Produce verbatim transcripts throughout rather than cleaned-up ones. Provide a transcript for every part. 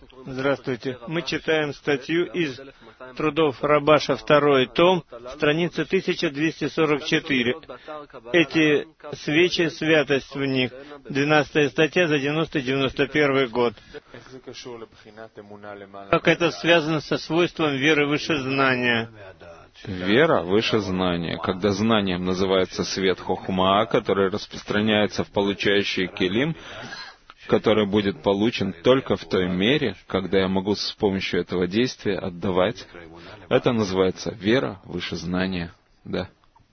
Здравствуйте. Мы читаем статью из трудов Рабаша, второй том, страница тысяча двести сорок четыре. Эти свечи, святость в них. двенадцатая статья за девяносто девяносто первый год. Как это связано со свойством веры выше знания? Вера выше знания. Когда знанием называется свет хохма, который распространяется в получающий келим, который будет получен только в той мере, когда я могу с помощью этого действия отдавать. Это называется вера выше знания. Да.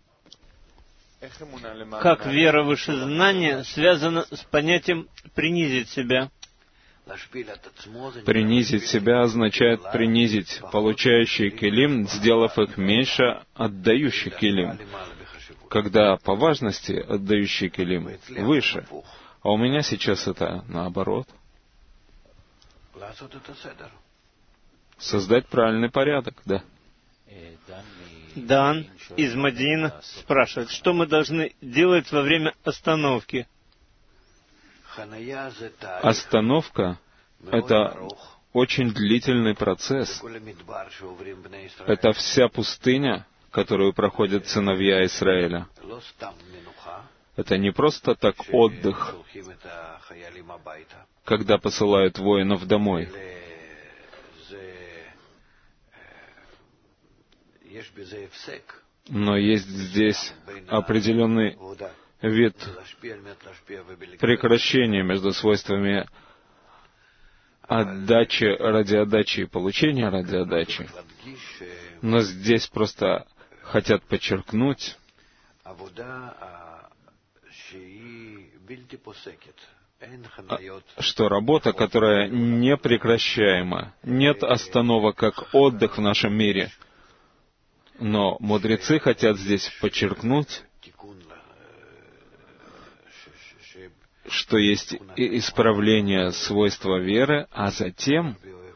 Как вера выше знания связана с понятием «принизить себя»? Принизить себя означает принизить получающий келим, сделав их меньше отдающих келим. Когда по важности отдающий келим выше. А у меня сейчас это наоборот. Создать правильный порядок, да. Дан из Мадина спрашивает, что мы должны делать во время остановки? Остановка — это очень длительный процесс. Это вся пустыня, которую проходят сыновья Израиля. Это не просто так отдых, когда посылают воинов домой. Но есть здесь определенный вид прекращения между свойствами отдачи ради отдачи и получения ради отдачи. Но здесь просто хотят подчеркнуть, что работа, которая непрекращаема, нет остановок, как отдых в нашем мире. Но мудрецы хотят здесь подчеркнуть, что есть исправление свойства веры, а затем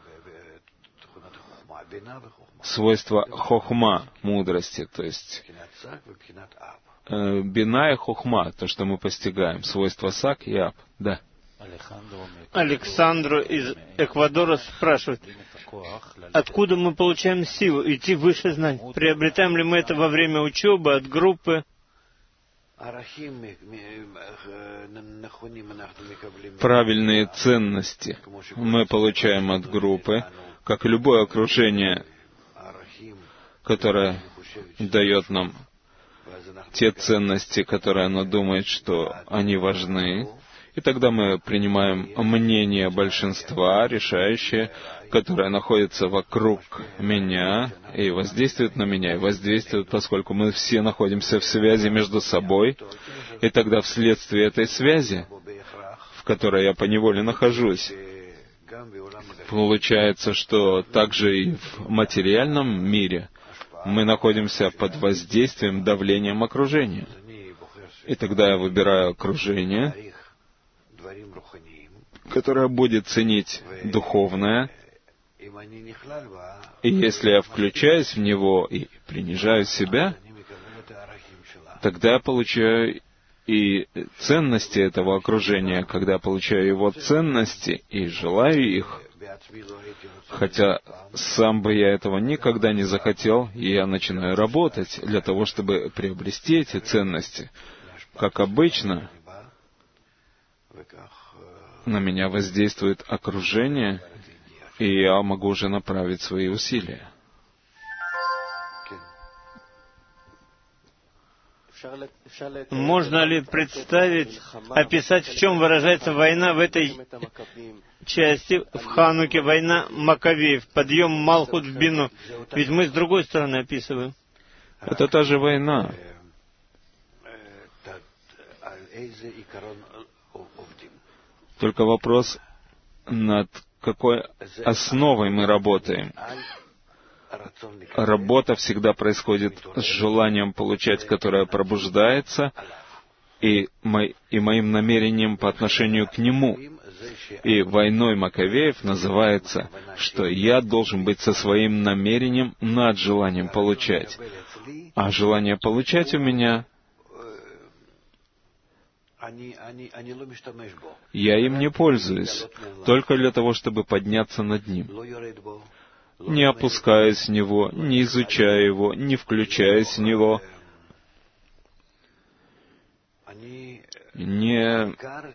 свойство хохма, мудрости, то есть бина и хохма, то, что мы постигаем, свойства сак и ап. Да. Александру из Эквадора спрашивает, откуда мы получаем силу идти выше знаний? Приобретаем ли мы это во время учебы, от группы? Правильные ценности мы получаем от группы, как и любое окружение, которое дает нам те ценности, которые оно думает, что они важны. И тогда мы принимаем мнение большинства, решающее, которое находится вокруг меня и воздействует на меня, и воздействует, поскольку мы все находимся в связи между собой. И тогда вследствие этой связи, в которой я поневоле нахожусь, получается, что также и в материальном мире мы находимся под воздействием, давлением окружения. И тогда я выбираю окружение, которое будет ценить духовное, и если я включаюсь в него и принижаю себя, тогда я получаю и ценности этого окружения, когда я получаю его ценности и желаю их, хотя сам бы я этого никогда не захотел, и я начинаю работать для того, чтобы приобрести эти ценности. Как обычно, на меня воздействует окружение, и я могу уже направить свои усилия. Можно ли представить, описать, в чем выражается война в этой части, в Хануке, война Маковеев, подъем Малхут в Бину? Ведь мы с другой стороны описываем. Это та же война. Только вопрос, над какой основой мы работаем. Работа всегда происходит с желанием получать, которое пробуждается, и, мо- и моим намерением по отношению к нему. И войной Маковеев называется, что я должен быть со своим намерением над желанием получать. А желание получать у меня Я им не пользуюсь, только для того, чтобы подняться над ним. Не опускаясь в него, не изучая его, не включаясь в него, не...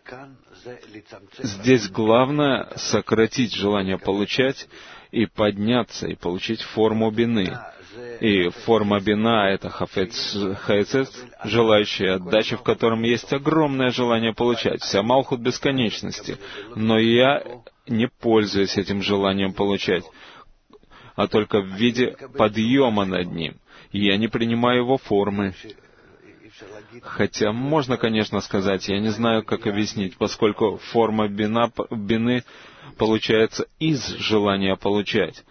Здесь главное сократить желание получать и подняться, и получить форму бины. И форма бина — это хафец хайцец, желающая отдачи, в котором есть огромное желание получать. Вся малхут бесконечности. Но я не пользуюсь этим желанием получать, а только в виде подъема над ним. Я не принимаю его формы. Хотя можно, конечно, сказать, я не знаю, как объяснить, поскольку форма бина, бины получается из желания получать.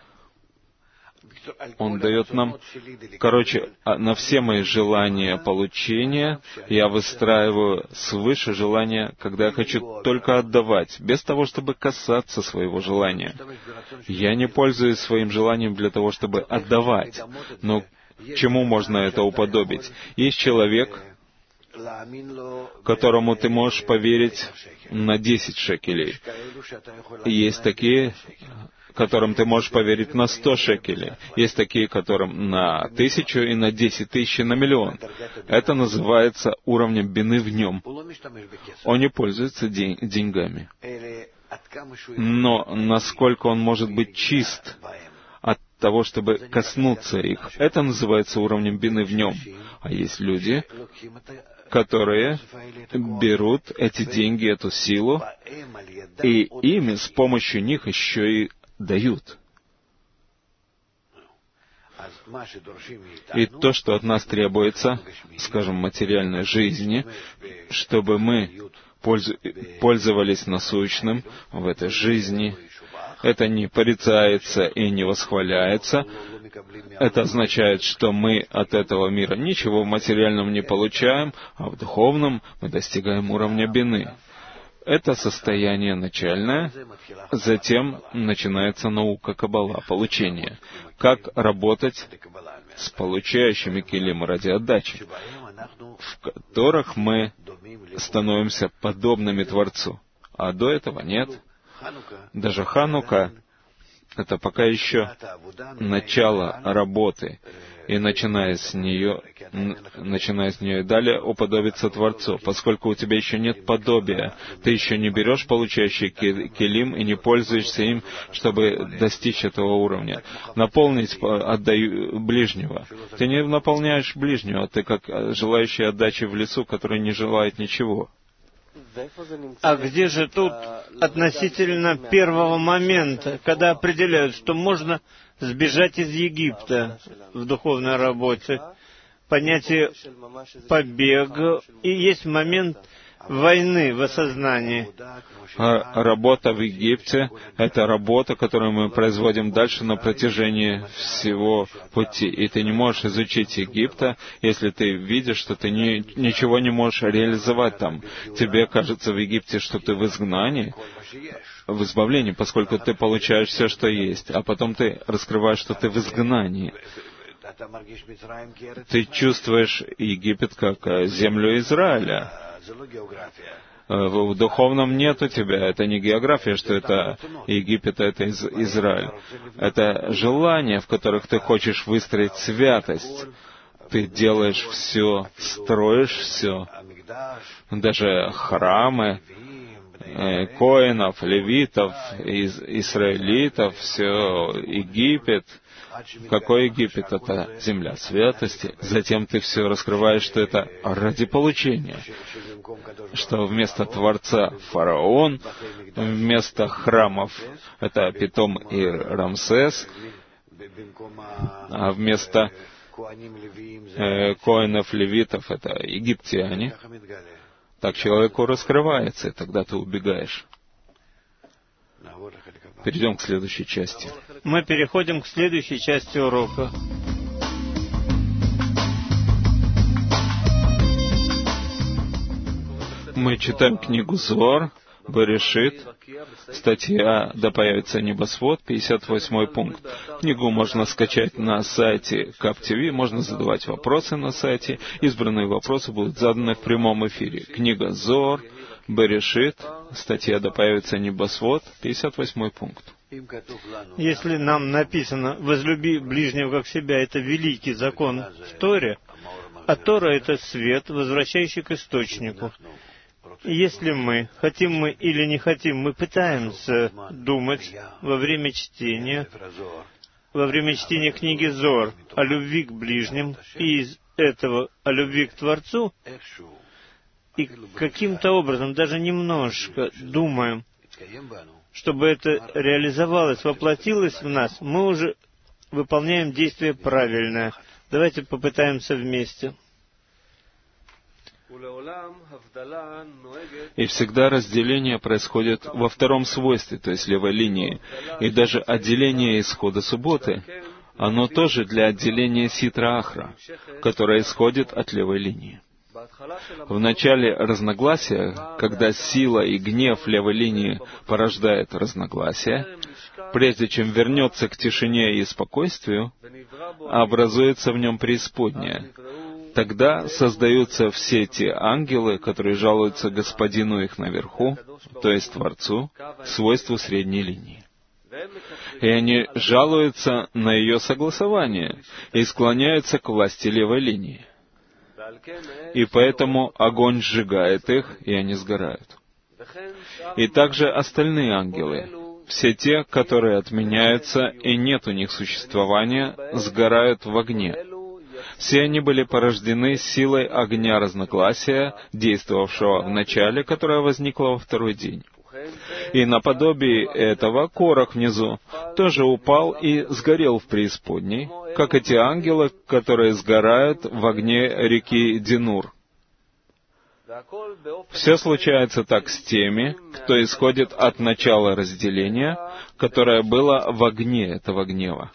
Он дает нам... Короче, на все мои желания получения я выстраиваю свыше желания, когда я хочу только отдавать, без того, чтобы касаться своего желания. Я не пользуюсь своим желанием для того, чтобы отдавать. Но к чему можно это уподобить? Есть человек, которому ты можешь поверить на десять шекелей. Есть такие, которым ты можешь поверить на сто шекелей. Есть такие, которым на тысячу и на десять тысяч и на миллион. Это называется уровнем бины в нем. Он не пользуется день, деньгами. Но насколько он может быть чист от того, чтобы коснуться их, это называется уровнем бины в нем. А есть люди, которые берут эти деньги, эту силу, и ими, с помощью них еще и дают. И то, что от нас требуется, скажем, материальной жизни, чтобы мы пользовались насущным в этой жизни, это не порицается и не восхваляется. Это означает, что мы от этого мира ничего в материальном не получаем, а в духовном мы достигаем уровня бины. Это состояние начальное, затем начинается наука Каббала, получение. Как работать с получающими келим ради отдачи, в которых мы становимся подобными Творцу. А до этого нет. Даже Ханука — это пока еще начало работы, и начиная с нее, начиная с нее и далее уподобиться Творцу, поскольку у тебя еще нет подобия, ты еще не берешь получающий келим и не пользуешься им, чтобы достичь этого уровня. Наполнить отдаю ближнего. Ты не наполняешь ближнего, ты как желающий отдачи в лесу, который не желает ничего. А где же тут относительно первого момента, когда определяют, что можно сбежать из Египта в духовной работе? Понятие побега, и есть момент войны в осознании. А работа в Египте — это работа, которую мы производим дальше на протяжении всего пути. И ты не можешь изучить Египта, если ты видишь, что ты не, ничего не можешь реализовать там. Тебе кажется в Египте, что ты в изгнании, в избавлении, поскольку ты получаешь все, что есть, а потом ты раскрываешь, что ты в изгнании. Ты чувствуешь Египет как землю Израиля. В духовном нет у тебя. Это не география, что это Египет, это из, Израиль. Это желания, в которых ты хочешь выстроить святость. Ты делаешь все, строишь все. Даже храмы, э, коинов, левитов, из, израилитов, все, Египет. Какой Египет? Это земля святости. Затем ты все раскрываешь, что это ради получения. Что вместо Творца фараон, вместо храмов это Питом и Рамсес, а вместо э, коинов, левитов это египтяне. Так человеку раскрывается, и тогда ты убегаешь. Перейдем к следующей части. Мы переходим к следующей части урока. Мы читаем книгу Зоар, Берешит, статья «Да появится небосвод», пятьдесят восьмой пункт. Книгу можно скачать на сайте КАП ТВ, можно задавать вопросы на сайте. Избранные вопросы будут заданы в прямом эфире. Книга Зоар, Берешит, статья «Да появится небосвод», пятьдесят восьмой пункт. Если нам написано «возлюби ближнего как себя» — это великий закон в Торе, а Тора — это свет, возвращающий к источнику. И если мы, хотим мы или не хотим, мы пытаемся думать во время чтения, во время чтения книги Зоар о любви к ближним, и из этого о любви к Творцу, и каким-то образом, даже немножко думаем, чтобы это реализовалось, воплотилось в нас, мы уже выполняем действие правильное. Давайте попытаемся вместе. И всегда разделение происходит во втором свойстве, то есть левой линии. И даже отделение исхода субботы, оно тоже для отделения ситра ахра, которое исходит от левой линии. В начале разногласия, когда сила и гнев левой линии порождает разногласия, прежде чем вернется к тишине и спокойствию, образуется в нем преисподняя. Тогда создаются все те ангелы, которые жалуются господину их наверху, то есть Творцу, свойству средней линии. И они жалуются на ее согласование и склоняются к власти левой линии. И поэтому огонь сжигает их, и они сгорают. И также остальные ангелы, все те, которые отменяются, и нет у них существования, сгорают в огне. Все они были порождены силой огня разногласия, действовавшего в начале, которая возникла во второй день. И наподобие этого Корах внизу тоже упал и сгорел в преисподней, как эти ангелы, которые сгорают в огне реки Динур. Все случается так с теми, кто исходит от начала разделения, которое было в огне этого гнева.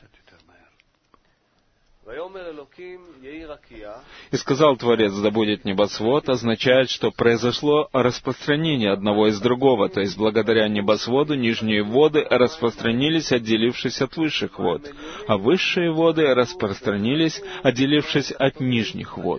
И сказал Творец: «Да будет небосвод», означает, что произошло распространение одного из другого, то есть благодаря небосводу нижние воды распространились, отделившись от высших вод, а высшие воды распространились, отделившись от нижних вод.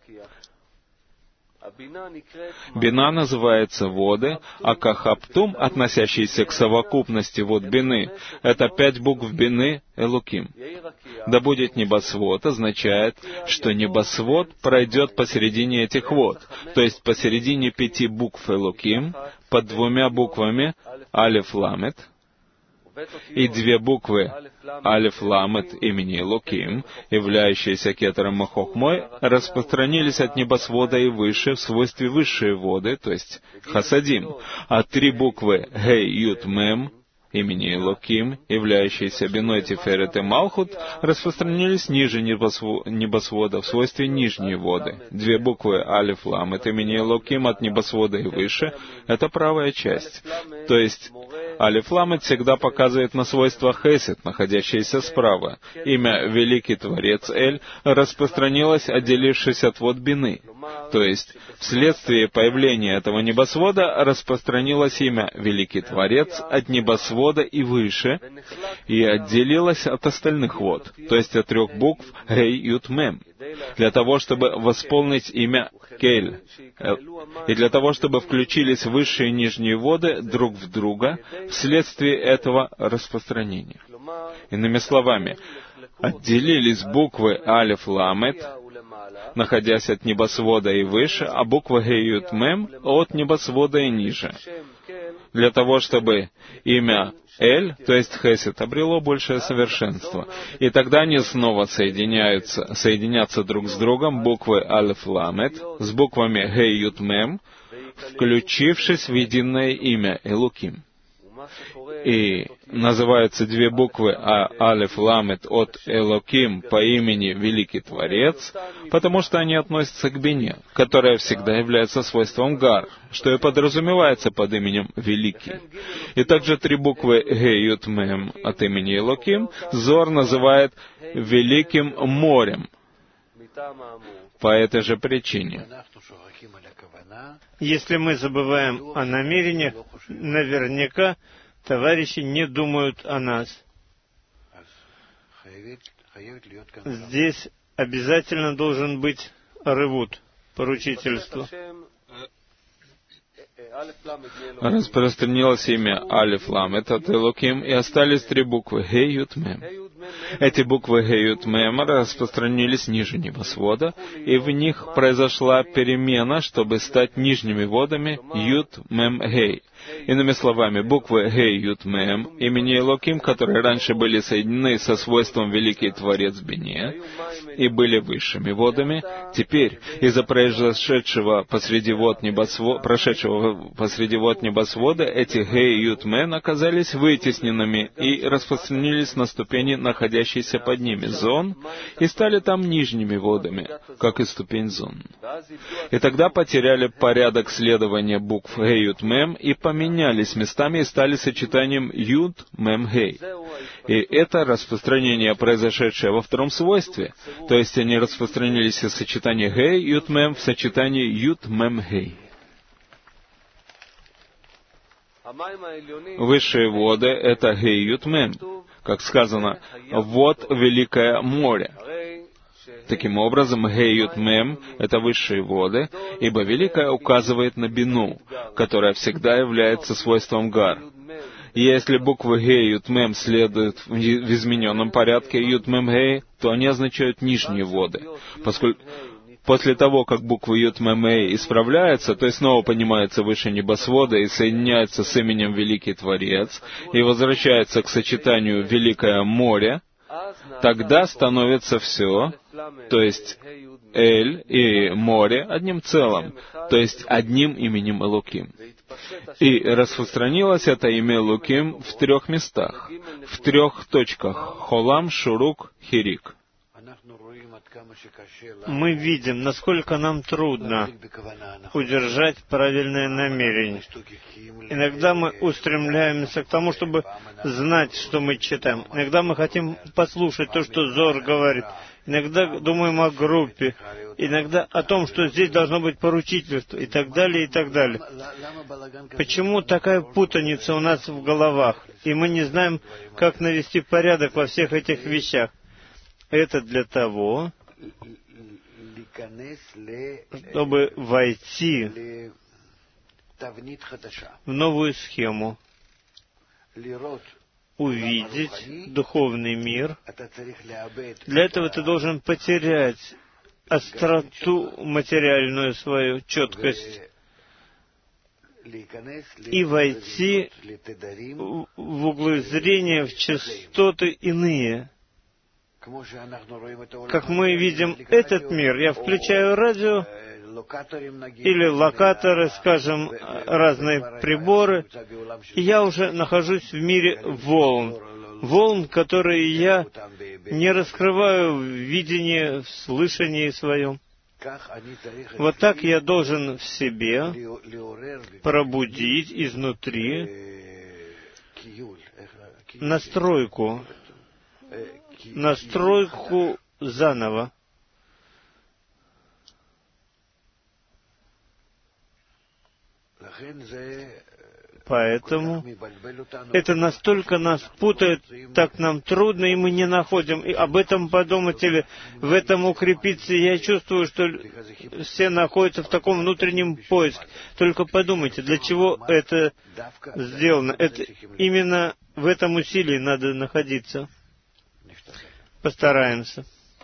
Бина называется воды, а Кахаптум, относящийся к совокупности вод Бины, это пять букв Бины Элоким. Да будет небосвод означает, что небосвод пройдет посередине этих вод, то есть посередине пяти букв Элоким, под двумя буквами Алеф Ламет, и две буквы Алеф Ламет имени Элоким, являющиеся кетером и хохмой, распространились от небосвода и выше в свойстве высшие воды, то есть Хасадим, а три буквы Гей Ют Мем имени Элоким, являющиеся Биной Тиферет и Малхут, распространились ниже небосвода в свойстве нижние воды. Две буквы Алеф Ламет имени Элоким от небосвода и выше — это правая часть. То есть Алеф Ламет всегда показывает на свойства Хесед, находящиеся справа. Имя Великий Творец Эль распространилось, отделившись от вод Бины. То есть, вследствие появления этого небосвода распространилось имя Великий Творец от небосвода и выше, и отделилось от остальных вод, то есть от трех букв Гей Ют Мем, для того, чтобы восполнить имя Кель, и для того, чтобы включились высшие и нижние воды друг в друга вследствие этого распространения. Иными словами, отделились буквы Алеф Ламет, находясь от небосвода и выше, а буква Геют Мем от небосвода и ниже, для того, чтобы имя Эль, то есть Хесед, обрело большее совершенство. И тогда они снова соединяются, соединятся друг с другом, буквы Алеф Ламет, с буквами Геют Мем, включившись в единое имя Элоким. И называются две буквы Алеф Ламет от Элоким по имени Великий Творец, потому что они относятся к Бине, которая всегда является свойством Гар, что и подразумевается под именем Великий. И также три буквы Геют Мем от имени Элоким Зор называет Великим морем, по этой же причине. Если мы забываем о намерениях, наверняка товарищи не думают о нас. Здесь обязательно должен быть ревут, поручительство. Распространилось имя Алиф Лам, это Элоким, и остались три буквы Гей Ют Мем. Эти буквы Гей Ют Мем распространились ниже небосвода, и в них произошла перемена, чтобы стать нижними водами Ют Мем Гей. Иными словами, буквы Гей Ют Мем имени Элоким, которые раньше были соединены со свойством Великий Творец Бине и были высшими водами, теперь из-за произошедшего посреди вод небосвода, прошедшего посреди вод небосвода, эти Гей Ют Мем оказались вытесненными и распространились на ступени, находящиеся под ними, зон, и стали там нижними водами, как и ступень зон. И тогда потеряли порядок следования букв Гей Ют Мем и поменялись местами и стали сочетанием Юд Мем Гей. И это распространение, произошедшее во втором свойстве, то есть они распространились из сочетания Гей Юд Мем в сочетании Юд Мем Гей. Высшие воды — это Гей Ют Мем, как сказано, «Вот великое море». Таким образом, Гей Ют Мем — это высшие воды, ибо великое указывает на бину, которая всегда является свойством гар. И если буквы Гей Ют Мем следуют в измененном порядке Ют Мем Гей, то они означают нижние воды, поскольку после того, как буквы Ют Мем Гей исправляются, то есть снова поднимаются выше небосвода и соединяются с именем Великий Творец, и возвращаются к сочетанию Великое море, тогда становится все, то есть Эль и море, одним целым, то есть одним именем Элоким. И распространилось это имя Элоким в трех местах, в трех точках — Холам, Шурук, Хирик. Мы видим, насколько нам трудно удержать правильное намерение. Иногда мы устремляемся к тому, чтобы знать, что мы читаем. Иногда мы хотим послушать то, что Зор говорит. Иногда думаем о группе. Иногда о том, что здесь должно быть поручительство, и так далее, и так далее. Почему такая путаница у нас в головах? И мы не знаем, как навести порядок во всех этих вещах. Это для того, чтобы войти в новую схему, увидеть духовный мир. Для этого ты должен потерять остроту материальную свою, четкость, и войти в углы зрения, в частоты иные. Как мы видим этот мир, я включаю радио или локаторы, скажем, разные приборы, и я уже нахожусь в мире волн. Волн, которые я не раскрываю в видении, в слышании своем. Вот так я должен в себе пробудить изнутри настройку, настройку заново. Поэтому это настолько нас путает, так нам трудно, и мы не находим. И об этом подумать или в этом укрепиться. Я чувствую, что все находятся в таком внутреннем поиске. Только подумайте, для чего это сделано. Это именно в этом усилии надо находиться. Постараемся.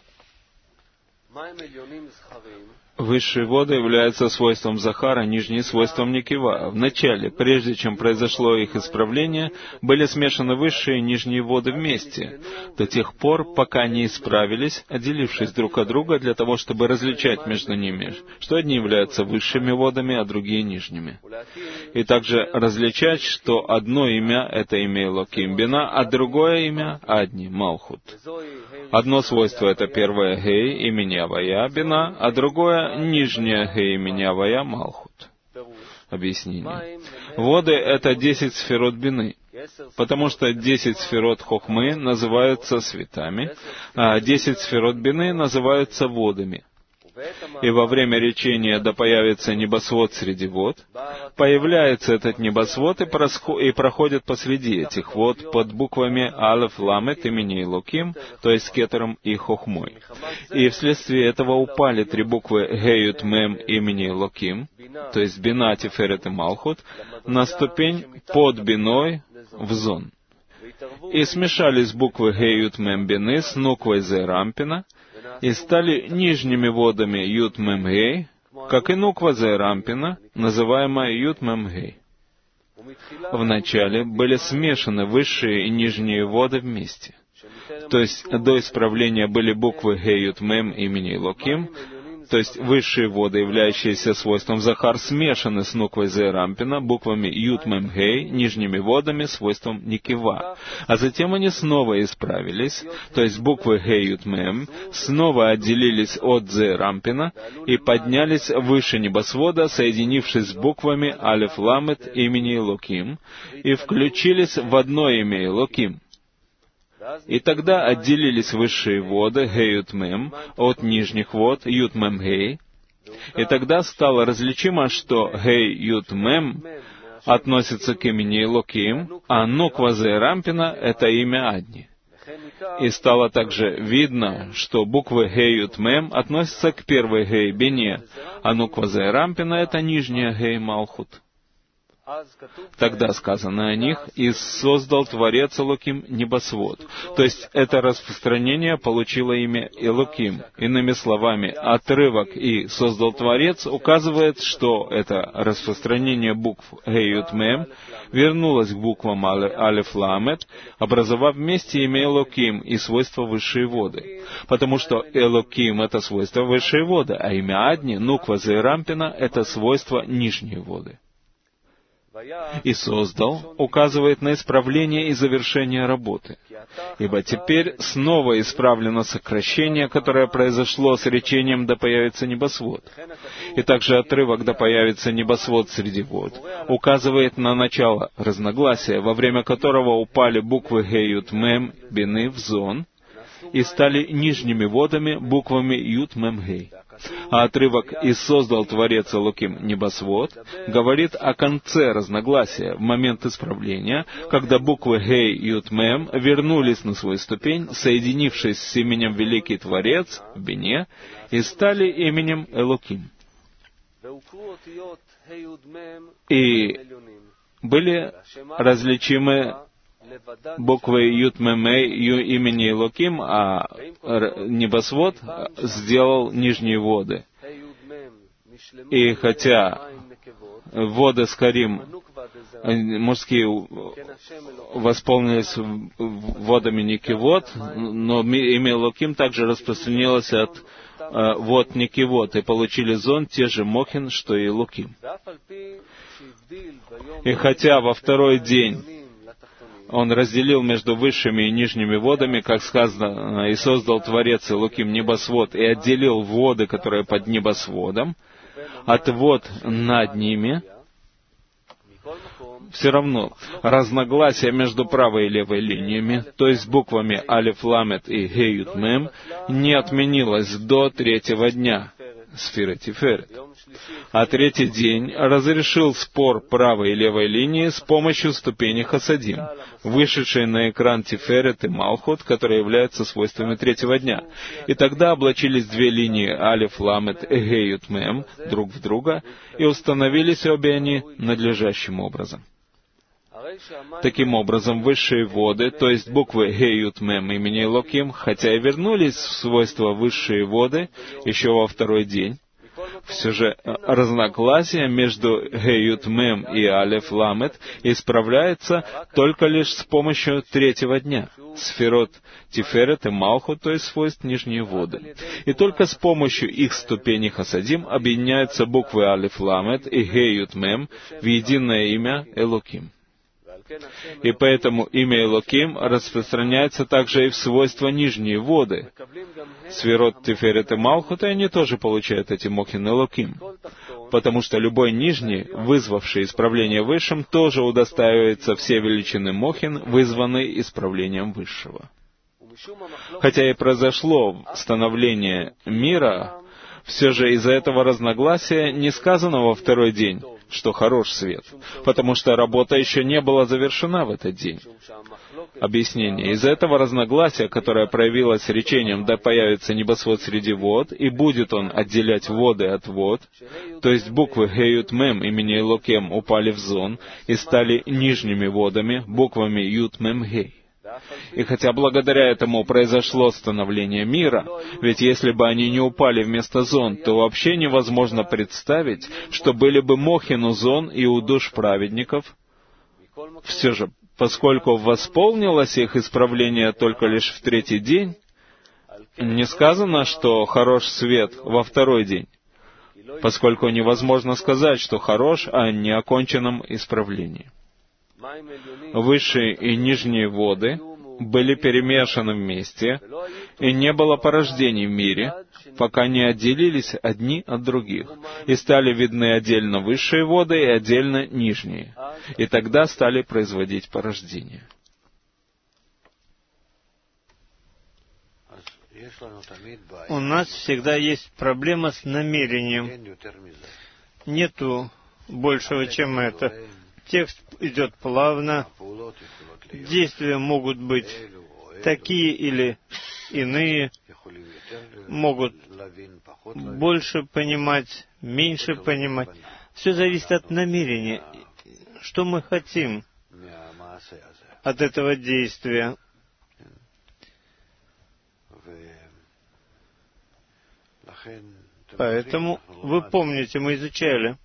Высшие воды являются свойством Захара, нижние — свойством Некива. Вначале, прежде чем произошло их исправление, были смешаны высшие и нижние воды вместе, до тех пор, пока не исправились, отделившись друг от друга для того, чтобы различать между ними, что одни являются высшими водами, а другие — нижними. И также различать, что одно имя — это имя Элоким Бина, а другое имя — Адни, Малхут. Одно свойство — это первое Гей, имени Авая Бина, а другое — нижнее Гей, имени Авая Малхут. Объяснение. Воды — это десять сферот Бины, потому что десять сферот Хохмы называются светами, а десять сферот Бины называются водами. И во время речения «Да появится небосвод среди вод», появляется этот небосвод и, просхо- и проходит посреди этих вод под буквами Алеф Ламет имени Элоким, то есть Кетером и Хохмой. И вследствие этого упали три буквы Геют Мем имени Элоким, то есть Бина, Тиферет и Малхут, на ступень под Биной в Зон. И смешались буквы Геют Мем Бины с Нуквой Зе Рампина, и стали нижними водами Ют Мем Гей, как и Нуква Зе Рампина, называемая Ют Мем Гей. Вначале были смешаны высшие и нижние воды вместе. То есть до исправления были буквы Геют Мем имени Элоким, то есть высшие воды, являющиеся свойством Захар, смешаны с Нуквой Зе Рампина, буквами Ют Мем Гей, нижними водами, свойством Никива. А затем они снова исправились, то есть буквы Гей Ют Мем снова отделились от Зе Рампина и поднялись выше небосвода, соединившись с буквами Алеф Ламет имени Элоким, и включились в одно имя Элоким. И тогда отделились высшие воды Геют Мем от нижних вод Ют Мем Гей. И тогда стало различимо, что Гей Ют Мем относится к имени Элоким, а Нуква Зе Рампина — это имя Адни. И стало также видно, что буквы Гей Ют Мем относятся к первой Гей Бине, а Нуква Зе Рампина — это нижняя Гей Малхут. Тогда сказано о них: «И создал Творец Элоким небосвод». То есть это распространение получило имя Элоким. Иными словами, отрывок «И создал Творец» указывает, что это распространение букв Геют Мем вернулось к буквам Алеф Ламет, образовав вместе имя Элоким и свойство высшие воды. Потому что Элоким — это свойство высшие воды, а имя Адни, Нуква Зе Рампина — это свойство нижние воды. «И создал» указывает на исправление и завершение работы. Ибо теперь снова исправлено сокращение, которое произошло с речением «Да появится небосвод». И также отрывок «Да появится небосвод среди вод» указывает на начало разногласия, во время которого упали буквы Геют Мем Бины в Зон и стали нижними водами буквами Ют Мем Гей. А отрывок «И создал Творец Элоким небосвод» говорит о конце разногласия, в момент исправления, когда буквы Гей и Ют Мем вернулись на свою ступень, соединившись с именем Великий Творец в Бине, и стали именем Элоким. И были различимы буквы Ют Мем Гей имени Элоким, а небосвод сделал нижние воды. И хотя воды Скарим, мужские, восполнились водами Никивот, но имя Элоким также распространилось от вод Никивот, и получили зон те же Мохин, что и Элоким. И хотя во второй день Он разделил между высшими и нижними водами, как сказано, «И создал Творец Элоким небосвод, и отделил воды, которые под небосводом, от вод над ними». Все равно разногласия между правой и левой линиями, то есть буквами Алеф Ламет и Геют Мем, не отменилось до третьего дня, сферы Тиферет. А третий день разрешил спор правой и левой линии с помощью ступени Хасадим, вышедшей на экран Тиферет и Малхут, которые являются свойствами третьего дня. И тогда облачились две линии Алеф Ламет и Геют Мем друг в друга, и установились обе они надлежащим образом. Таким образом, высшие воды, то есть буквы Геют Мем имени Элоким, хотя и вернулись в свойства высшие воды еще во второй день, все же разногласие между Геют Мем и Алеф Ламет исправляется только лишь с помощью третьего дня, сферот Тиферет и Малхут, то есть свойств нижние воды. И только с помощью их ступеней Хасадим объединяются буквы Алеф Ламет и Геют Мем в единое имя Элоким. И поэтому имя Элоким распространяется также и в свойства нижние воды. Сферот Тиферет и Малхут, и они тоже получают эти Мохин Элоким. Потому что любой нижний, вызвавший исправление высшим, тоже удостаивается все величины Мохин, вызванной исправлением высшего. Хотя и произошло становление мира Все же из-за этого разногласия не сказано во второй день, что хорош свет, потому что работа еще не была завершена в этот день. Объяснение. Из-за этого разногласия, которое проявилось речением «да появится небосвод среди вод, и будет он отделять воды от вод», то есть буквы «Хеют Мем» имени Элокем упали в зон и стали нижними водами, буквами «Ют Мем Гей». И хотя благодаря этому произошло становление мира, ведь если бы они не упали вместо зон, то вообще невозможно представить, что были бы мохину зон и у душ праведников. Все же, поскольку восполнилось их исправление только лишь в третий день, не сказано, что хорош свет во второй день, поскольку невозможно сказать, что хорош о неоконченном исправлении. Высшие и нижние воды были перемешаны вместе, и не было порождений в мире, пока не отделились одни от других, и стали видны отдельно высшие воды и отдельно нижние, и тогда стали производить порождение. У нас всегда есть проблема с намерением. Нету большего, чем это. Текст идет плавно, действия могут быть такие или иные, могут больше понимать, меньше понимать. Все зависит от намерения. Что мы хотим от этого действия? Поэтому, вы помните, мы изучали,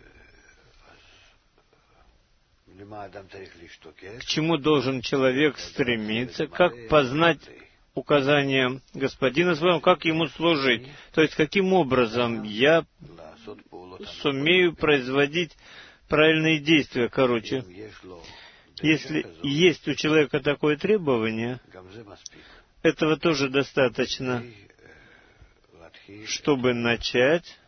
к чему должен человек стремиться, как познать указания Господина своего, как ему служить. То есть, каким образом я сумею производить правильные действия, короче. Если есть у человека такое требование, этого тоже достаточно, чтобы начать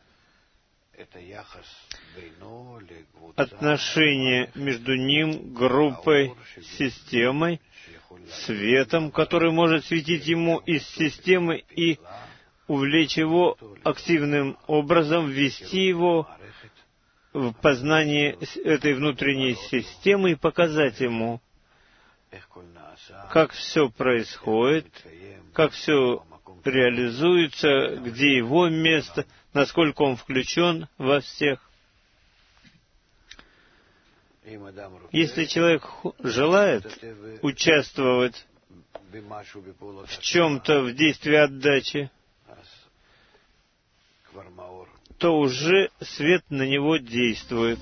отношение между ним, группой, системой, светом, который может светить ему из системы и увлечь его активным образом, ввести его в познание этой внутренней системы и показать ему, как все происходит, как все реализуется, где его место, насколько он включен во всех. Если человек желает участвовать в чем-то, в действии отдачи, то уже свет на него действует.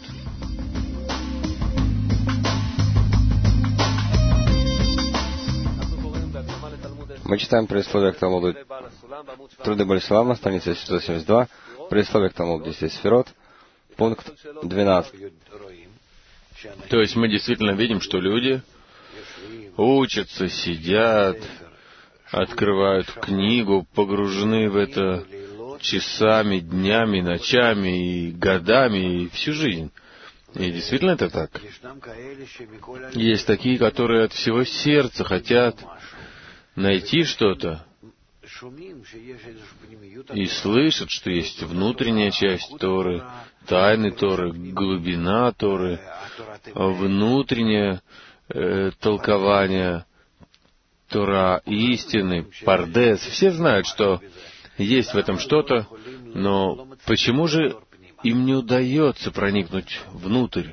Мы читаем предисловие к Талмуду Труды Бааль Сулам на странице шестьсот семьдесят два, предисловие к Талмуду десять Сферот, пункт двенадцать. То есть мы действительно видим, что люди учатся, сидят, открывают книгу, погружены в это часами, днями, ночами и годами, и всю жизнь. И действительно это так. Есть такие, которые от всего сердца хотят найти что-то и слышат, что есть внутренняя часть Торы, тайны Торы, глубина Торы, внутреннее э, толкование Тора, истины, пардес. Все знают, что есть в этом что-то, но почему же им не удается проникнуть внутрь?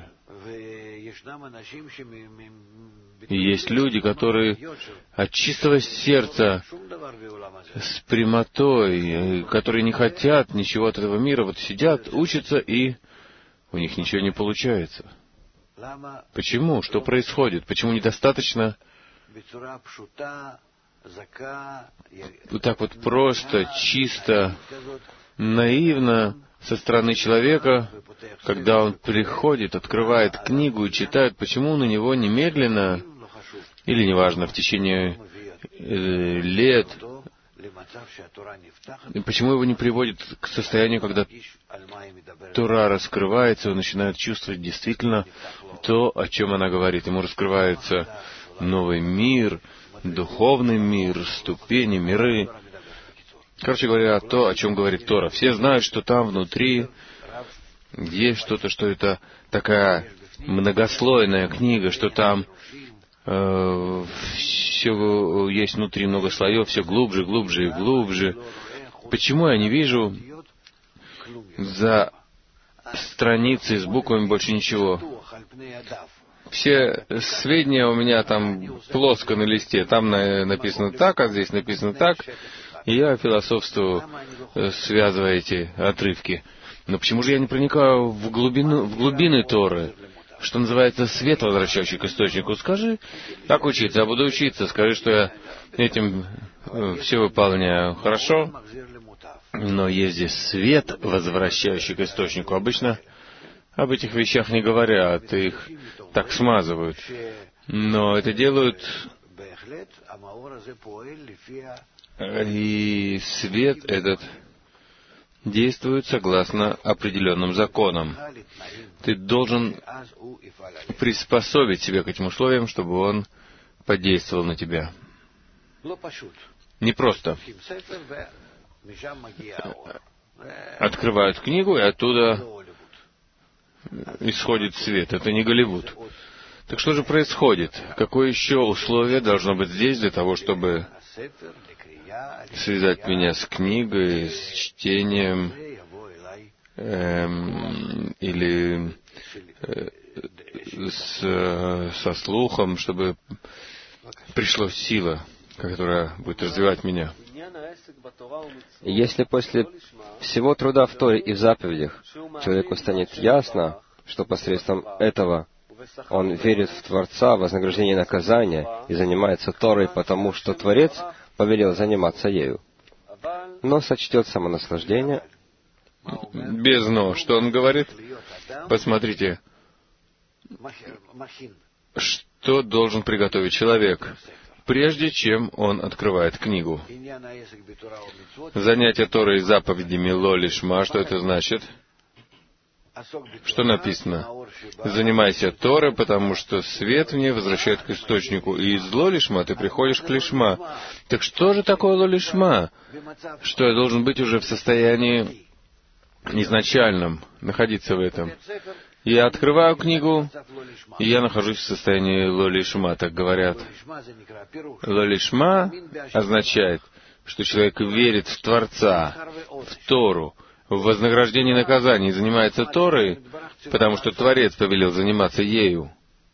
И есть люди, которые от чистого сердца, с прямотой, которые не хотят ничего от этого мира, вот сидят, учатся, и у них ничего не получается. Почему? Что происходит? Почему недостаточно вот так вот просто, чисто, наивно со стороны человека, когда он приходит, открывает книгу и читает, почему на него немедленно, или неважно, в течение э, лет, почему его не приводит к состоянию, когда Тора раскрывается, он начинает чувствовать действительно то, о чем она говорит. Ему раскрывается новый мир, духовный мир, ступени, миры. Короче говоря, то, о чем говорит Тора. Все знают, что там внутри есть что-то, что это такая многослойная книга, что там э, все есть внутри много слоев, все глубже, глубже и глубже. Почему я не вижу за страницей с буквами больше ничего? Все сведения у меня там плоско на листе. Там написано так, а здесь написано так. И я философствую, связывая эти отрывки. Но почему же я не проникаю в глубину, в глубины Торы? Что называется, свет, возвращающий к источнику. Скажи, как учиться? Я буду учиться. Скажи, что я этим все выполняю хорошо. Но есть здесь свет, возвращающий к источнику. Обычно об этих вещах не говорят, их так смазывают. Но это делают, и свет этот действует согласно определенным законам. Ты должен приспособить себя к этим условиям, чтобы он подействовал на тебя. Не просто. Открывают книгу, и оттуда исходит свет. Это не Голливуд. Так что же происходит? Какое еще условие должно быть здесь для того, чтобы связать меня с книгой, с чтением, эм, или э, с, со слухом, чтобы пришла сила, которая будет развивать меня? Если после всего труда в Торе и в заповедях человеку станет ясно, что посредством этого он верит в Творца, вознаграждение и наказание, и занимается Торой, потому что Творец повелел заниматься ею, но сочтет самонаслаждение. Без «но». Что он говорит? Посмотрите, что должен приготовить человек, прежде чем он открывает книгу. Занятие Торой и заповедями ло лишма. Что это значит? Что написано? Занимайся Торой, потому что свет в ней возвращает к источнику. И из ло лишма ты приходишь к лишма. Так что же такое ло лишма? Что я должен быть уже в состоянии изначальном, находиться в этом. Я открываю книгу, и я нахожусь в состоянии ло лишма, так говорят. Ло лишма означает, что человек верит в Творца, в Тору, в вознаграждение и наказание, и занимается Торой, потому что Творец повелел заниматься ею.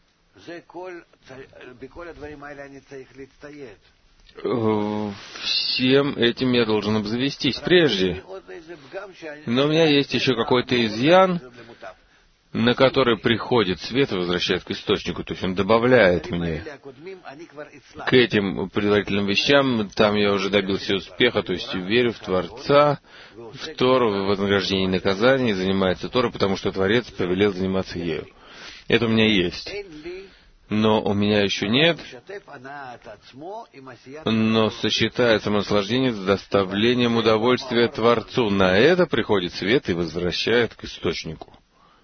Всем этим я должен обзавестись прежде. Но у меня есть еще какой-то изъян, на который приходит свет и возвращает к источнику, то есть он добавляет мне к этим предварительным вещам, там я уже добился успеха, то есть верю в Творца, в Тору, в вознаграждение и наказание, и занимается Торой, потому что Творец повелел заниматься ею. Это у меня есть. Но у меня еще нет, но сочетает самонаслаждение с доставлением удовольствия Творцу. На это приходит свет и возвращает к источнику.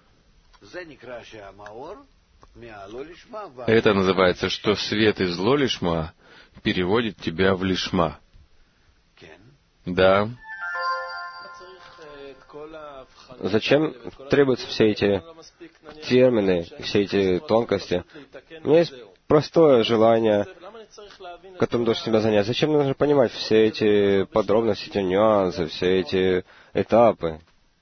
Это называется, что свет из ло лишма переводит тебя в лишма. Да. Зачем требуются все эти термины, все эти тонкости? У меня есть простое желание, которым должен себя занять. Зачем нужно понимать все эти подробности, эти нюансы, все эти этапы?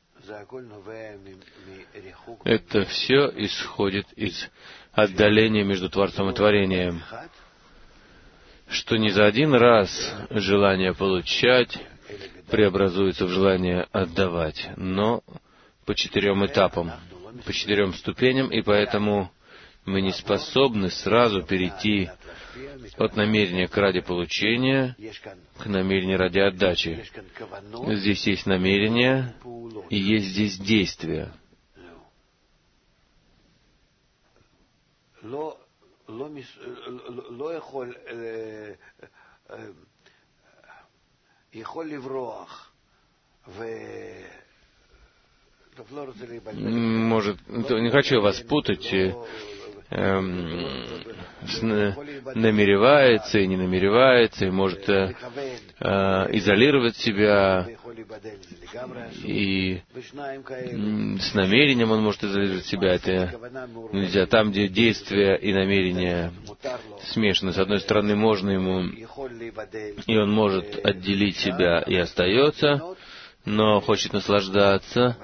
Это все исходит из отдаления между Творцом и Творением, что не за один раз желание получать преобразуется в желание отдавать, но по четырем этапам, по четырем ступеням, и поэтому мы не способны сразу перейти от намерения к ради получения к намерению ради отдачи. Здесь есть намерение, и есть здесь действие. Может, не хочу вас путать, эм, намеревается и не намеревается, и может э, э, изолировать себя, и с намерением он может изолировать себя. Это нельзя. Там, где действия и намерения смешаны, с одной стороны, можно ему, и он может отделить себя и остается, но хочет наслаждаться.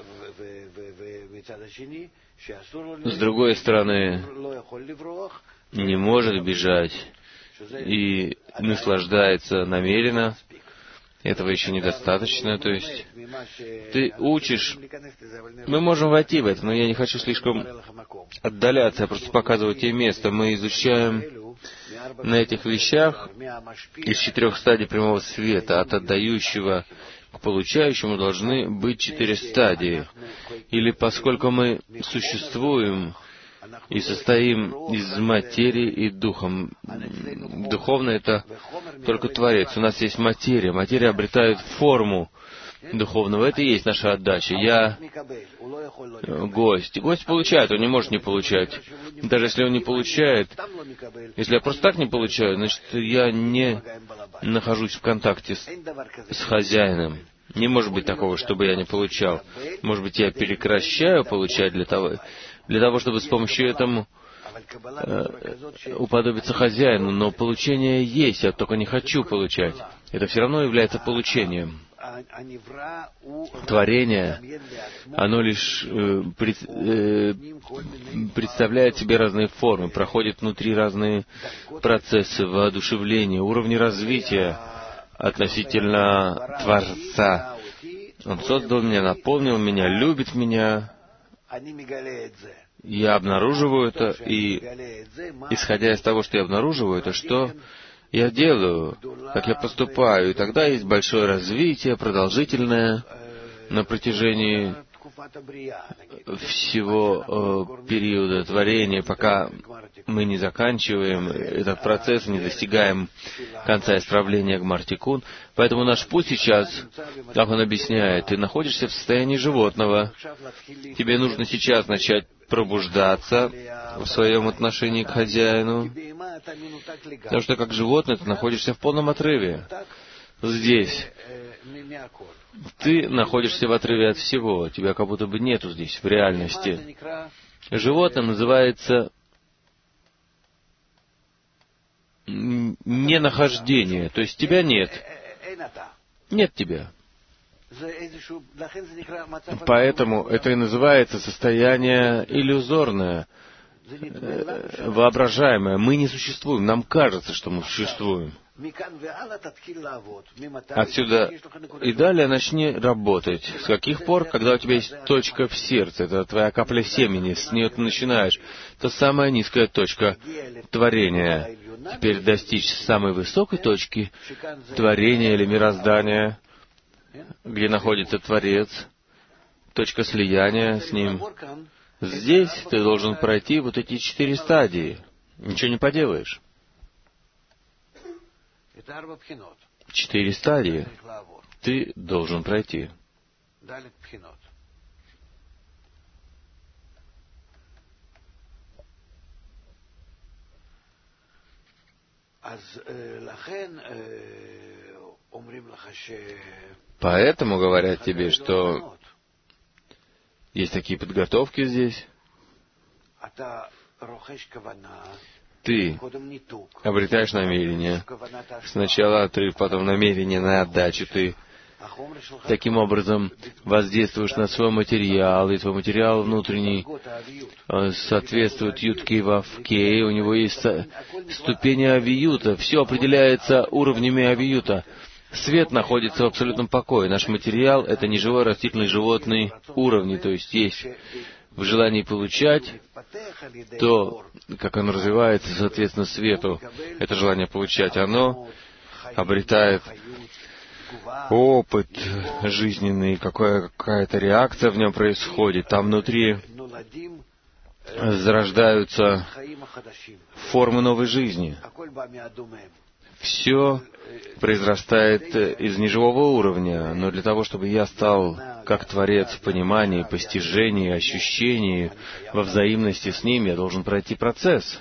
С другой стороны, не может бежать и наслаждается намеренно. Этого еще недостаточно. То есть ты учишь. Мы можем войти в это, но я не хочу слишком отдаляться, я просто показываю тебе место. Мы изучаем на этих вещах из четырех стадий прямого света, от отдающего к получающему должны быть четыре стадии. Или поскольку мы существуем и состоим из материи и духом, духовно это только Творец. У нас есть материя. Материя обретает форму духовного. Это и есть наша отдача. Я гость. Гость получает, он не может не получать. Даже если он не получает, если я просто так не получаю, значит, я не нахожусь в контакте с, с хозяином. Не может быть такого, чтобы я не получал. Может быть, я прекращаю получать для того, для того, чтобы с помощью этого э, уподобиться хозяину. Но получение есть, я только не хочу получать. Это все равно является получением. Творение, оно лишь э, пред, э, представляет себе разные формы, проходит внутри разные процессы воодушевления, уровни развития относительно Творца. Он создал меня, наполнил меня, любит меня. Я обнаруживаю это, и, исходя из того, что я обнаруживаю это, что я делаю, как я поступаю, и тогда есть большое развитие, продолжительное, на протяжении всего э, периода творения, пока мы не заканчиваем этот процесс, не достигаем конца исправления Гмар-Тикун. Поэтому наш путь сейчас, как он объясняет, ты находишься в состоянии животного. Тебе нужно сейчас начать пробуждаться в своем отношении к хозяину, потому что как животное ты находишься в полном отрыве. Здесь ты находишься в отрыве от всего, тебя как будто бы нету здесь, в реальности. Животным называется ненахождение, то есть тебя нет. Нет тебя. Поэтому это и называется состояние иллюзорное, воображаемое. Мы не существуем, нам кажется, что мы существуем. Отсюда и далее начни работать. С каких пор? Когда у тебя есть точка в сердце, это твоя капля семени, с нее ты начинаешь. Это самая низкая точка творения. Теперь достичь самой высокой точки творения или мироздания, где находится Творец, точка слияния с Ним. Здесь ты должен пройти вот эти четыре стадии. Ничего не поделаешь. Четыре стадии ты должен пройти. Поэтому говорят тебе, что есть такие подготовки здесь. Ты обретаешь намерение. Сначала отрыв, потом намерение на отдачу. Ты таким образом воздействуешь на свой материал, и твой материал внутренний соответствует ютке и вавке. У него есть ступени авиюта. Все определяется уровнями авиюта. Свет находится в абсолютном покое. Наш материал — это неживой, растительный, животный уровни. То есть есть в желании получать то, как оно развивается, соответственно, свету, это желание получать, оно обретает опыт жизненный, какая, какая-то реакция в нем происходит. Там внутри зарождаются формы новой жизни. Все произрастает из неживого уровня, но для того, чтобы я стал как Творец в понимании, постижении, ощущении, во взаимности с Ним, я должен пройти процесс.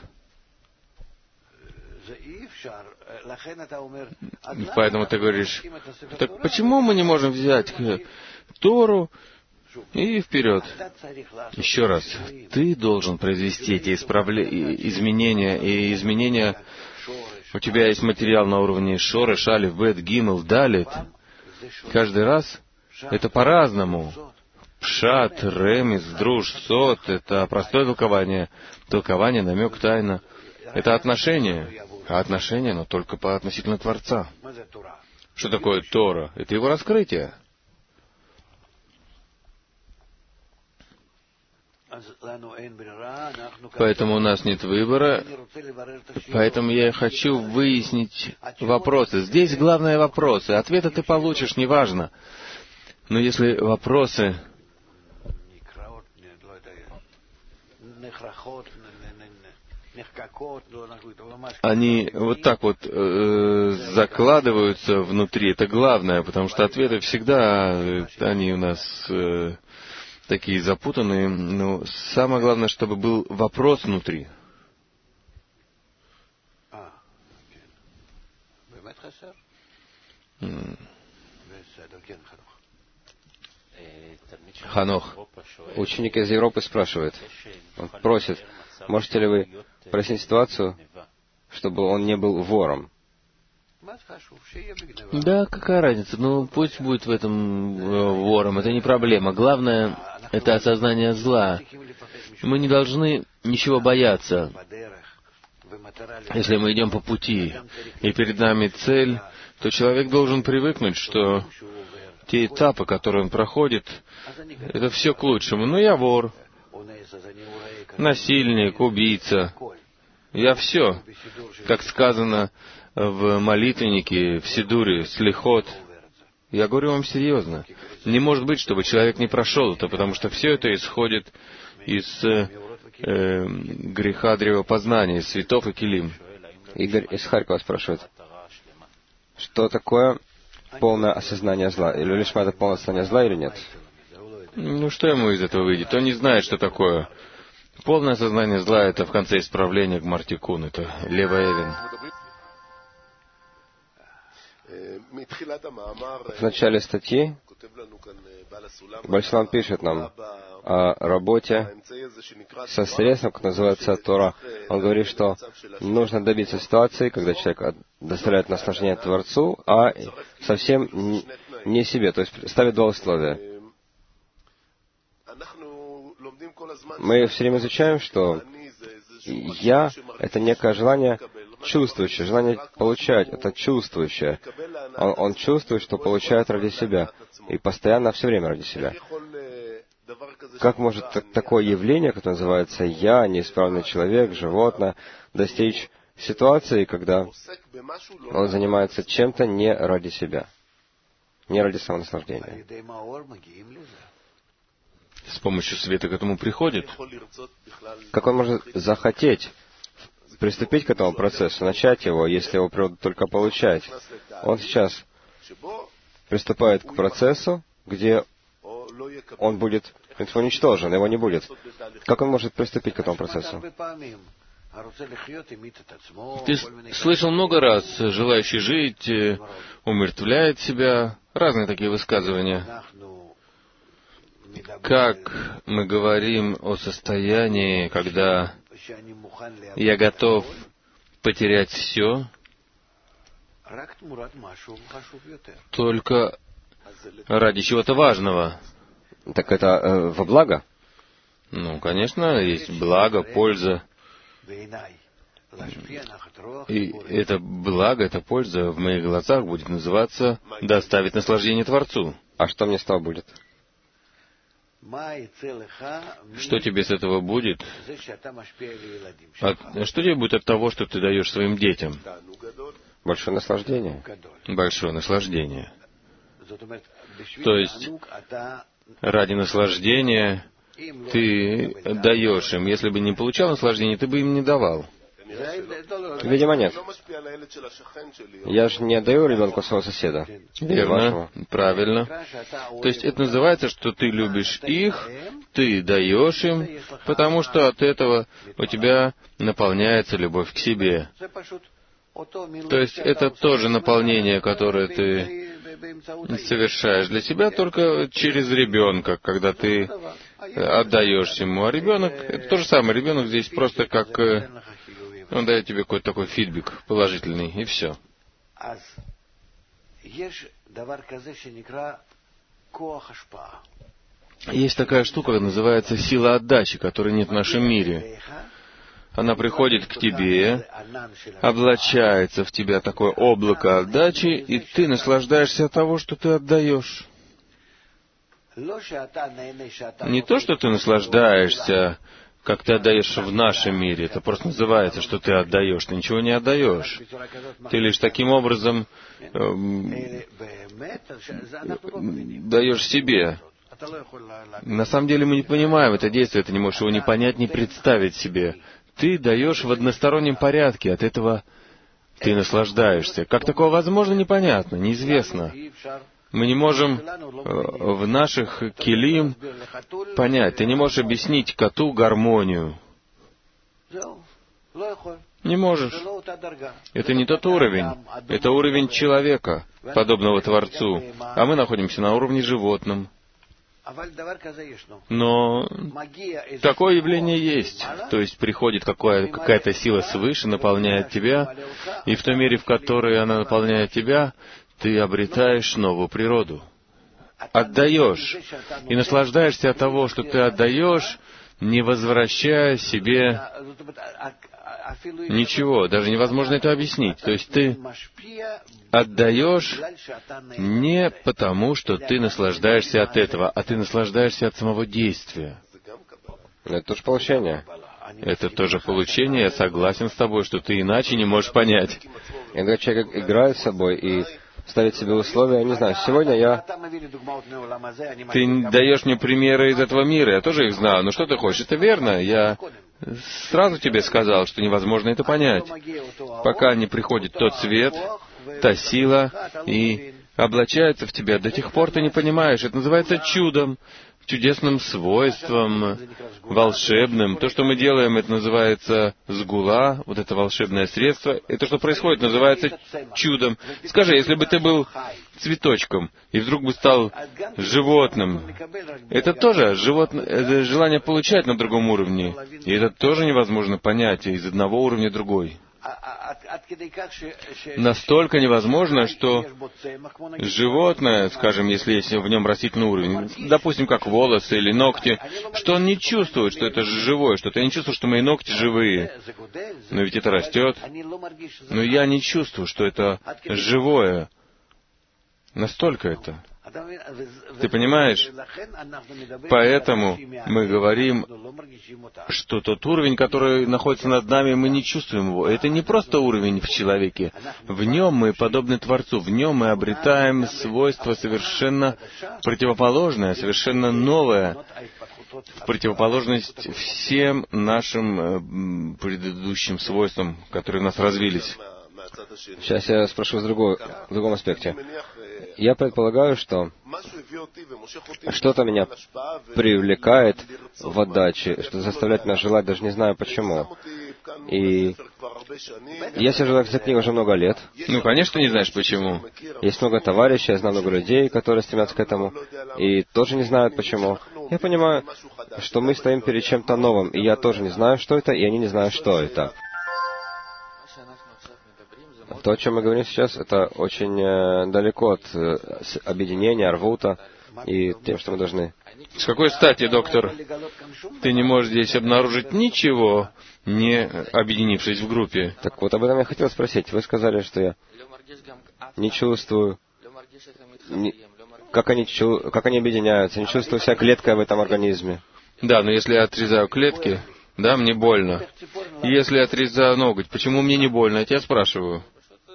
Поэтому ты говоришь, так почему мы не можем взять Тору и вперед? Еще раз, ты должен произвести эти исправля... изменения, и изменения... У тебя есть материал на уровне Шореш, Алиф, Бет, Гимел, Далит. Каждый раз это по-разному. Пшат, Ремис, Друж, Сот — это простое толкование. Толкование, намек, тайна. Это отношение. А отношение, но только по относительно Творца. Что такое Тора? Это его раскрытие. Поэтому у нас нет выбора, поэтому я хочу выяснить вопросы. Здесь главное вопросы. Ответы ты получишь, неважно. Но если вопросы они вот так вот э, закладываются внутри, это главное, потому что ответы всегда, э, они у нас э, такие запутанные, но самое главное, чтобы был вопрос внутри. Ханох. Ученик из Европы спрашивает, он просит, можете ли вы прояснить ситуацию, чтобы он не был вором? Да, какая разница? Ну, пусть будет в этом вором, это не проблема. Главное, это осознание зла. Мы не должны ничего бояться. Если мы идем по пути, и перед нами цель, то человек должен привыкнуть, что те этапы, которые он проходит, это все к лучшему. Ну, я вор, насильник, убийца. Я все, как сказано в молитвеннике, в Сидуре, слихот. Я говорю вам серьезно. Не может быть, чтобы человек не прошел это, потому что все это исходит из э, э, греха древопознания, из цветов и килим. Игорь из Харькова спрашивает, что такое полное осознание зла? Или лишь это полное осознание зла или нет? Ну, что ему из этого выйдет? Он не знает, что такое. Полное осознание зла — это в конце исправления к Мартикун, это Лева Эвен. В начале статьи Бальшалам пишет нам о работе со средством, как называется Тора. Он говорит, что нужно добиться ситуации, когда человек доставляет наслаждение Творцу, а совсем не себе, то есть ставит два условия. Мы все время изучаем, что «я» — это некое желание чувствующее, желание получать, это чувствующее. Он, он чувствует, что получает ради себя, и постоянно все время ради себя. Как может такое явление, которое называется «я», неисправный человек, животное, достичь ситуации, когда он занимается чем-то не ради себя, не ради самонаслаждения? С помощью света к этому приходит. Как он может захотеть приступить к этому процессу, начать его, если его природа только получать? Он сейчас приступает к процессу, где он будет уничтожен, его не будет. Как он может приступить к этому процессу? Ты слышал много раз, желающий жить, умертвляет себя, разные такие высказывания. Как мы говорим о состоянии, когда я готов потерять все, только ради чего-то важного. Так это э, во благо? Ну, конечно, есть благо, польза. И это благо, эта польза в моих глазах будет называться «доставить наслаждение Творцу». А что мне с того будет? Что тебе с этого будет? От, что тебе будет от того, что ты даешь своим детям? Большое наслаждение. Большое наслаждение. То есть, ради наслаждения ты даешь им. Если бы не получал наслаждения, ты бы им не давал. Видимо, нет. Я же не отдаю ребенку своего соседа. Верно, правильно. То есть это называется, что ты любишь их, ты даешь им, потому что от этого у тебя наполняется любовь к себе. То есть это тоже наполнение, которое ты совершаешь для себя, только через ребенка, когда ты отдаешь ему. А ребенок, это то же самое, ребенок здесь просто как, он дает тебе какой-то такой фидбэк положительный, и все. Есть такая штука, называется сила отдачи, которой нет в нашем мире. Она приходит к тебе, облачается в тебя такое облако отдачи, и ты наслаждаешься от того, что ты отдаешь. Не то, что ты наслаждаешься, как ты отдаешь в нашем мире. Это просто называется, что ты отдаешь. Ты ничего не отдаешь. Ты лишь таким образом эм, даешь себе. На самом деле мы не понимаем это действие, ты не можешь его ни понять, ни представить себе. Ты даешь в одностороннем порядке, от этого ты наслаждаешься. Как такое возможно, непонятно, неизвестно. Мы не можем в наших килим понять. Ты не можешь объяснить коту гармонию. Не можешь. Это не тот уровень. Это уровень человека, подобного Творцу. А мы находимся на уровне животном. Но такое явление есть. То есть приходит какая- какая-то сила свыше, наполняет тебя, и в той мере, в которой она наполняет тебя, ты обретаешь новую природу. Отдаешь. И наслаждаешься от того, что ты отдаешь, не возвращая себе ничего. Даже невозможно это объяснить. То есть ты отдаешь не потому, что ты наслаждаешься от этого, а ты наслаждаешься от самого действия. Это тоже получение. Это тоже получение, я согласен с тобой, что ты иначе не можешь понять. Иногда человек играет с собой и ставит себе условия, я не знаю, сегодня я... Ты даешь мне примеры из этого мира, я тоже их знаю, но что ты хочешь, это верно, я сразу тебе сказал, что невозможно это понять, пока не приходит тот свет, та сила, и облачается в тебя, до тех пор ты не понимаешь, это называется чудом, чудесным свойством, волшебным. То, что мы делаем, это называется сгула, вот это волшебное средство. И то, что происходит, называется чудом. Скажи, если бы ты был цветочком и вдруг бы стал животным, это тоже животное, это желание получать на другом уровне. И это тоже невозможно понять из одного уровня в другой. Настолько невозможно, что животное, скажем, если есть в нем растительный уровень, допустим, как волосы или ногти, что он не чувствует, что это живое, что-то. Я не чувствую, что мои ногти живые. Но ведь это растет. Но я не чувствую, что это живое. Настолько это. Ты понимаешь? Поэтому мы говорим, что тот уровень, который находится над нами, мы не чувствуем его. Это не просто уровень в человеке. В нем мы подобны Творцу. В нем мы обретаем свойство совершенно противоположное, совершенно новое, в противоположность всем нашим предыдущим свойствам, которые у нас развились. Сейчас я спрошу в, другой, в другом аспекте. Я предполагаю, что что-то меня привлекает в отдаче, что заставляет меня желать, даже не знаю почему. И я сижу за книгой уже много лет. Ну, конечно, не знаешь почему. Есть много товарищей, я знаю много людей, которые стремятся к этому, и тоже не знают почему. Я понимаю, что мы стоим перед чем-то новым, и я тоже не знаю, что это, и они не знают, что это. То, о чем мы говорим сейчас, это очень э, далеко от э, объединения, арвута и тем, что мы должны. С какой стати, доктор, ты не можешь здесь обнаружить ничего, не объединившись в группе? Так вот, об этом я хотел спросить. Вы сказали, что я не чувствую, не, как, они, как они объединяются, не чувствую вся клетка в этом организме. Да, но если я отрезаю клетки, да, мне больно. Если я отрезаю ноготь, почему мне не больно? Я тебя спрашиваю.